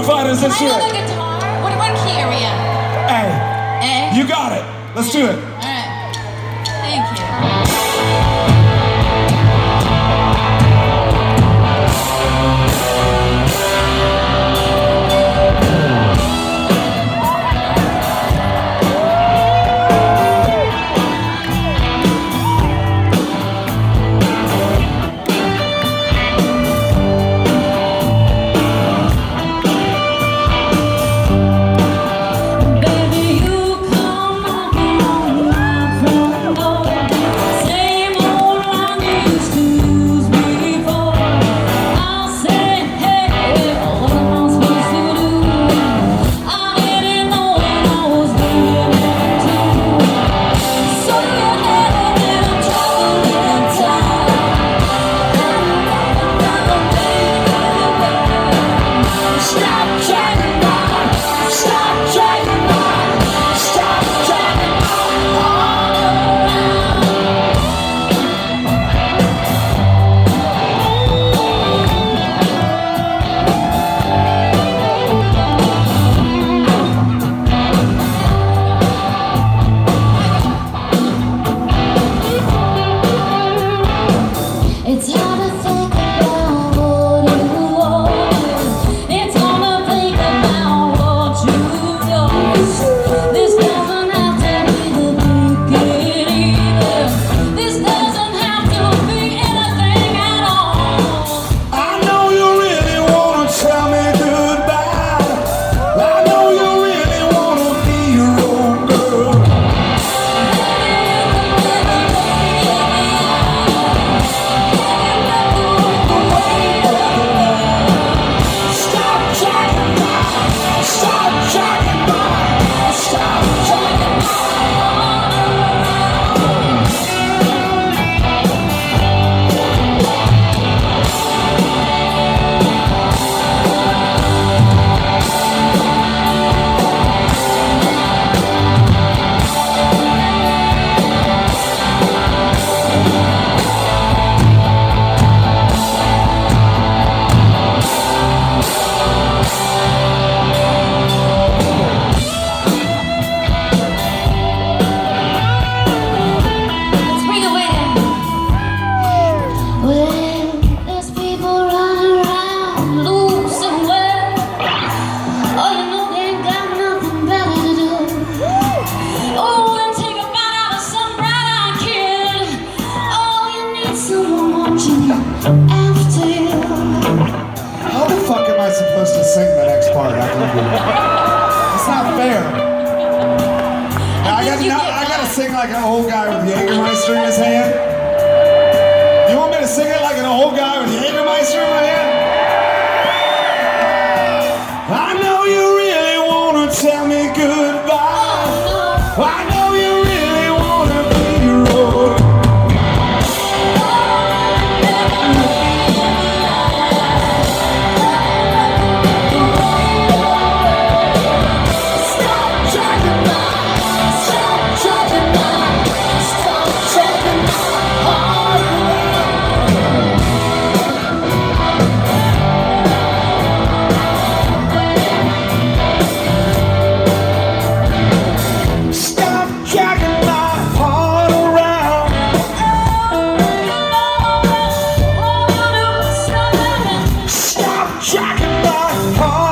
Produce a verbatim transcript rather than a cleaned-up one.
Fighters. Let's do I know it. the guitar. What about key area? Hey, Eh? you got it. Let's do it. All right. Thank you. How the fuck am I supposed to sing the next part after you do that? It's not fair. Now, I, gotta, now, I gotta sing like an old guy with Jägermeister in his hand. You want me to sing it like an old guy with Jägermeister in my hand? I know you really wanna tell me goodbye. I know you really wanna be your own. Jacking my heart.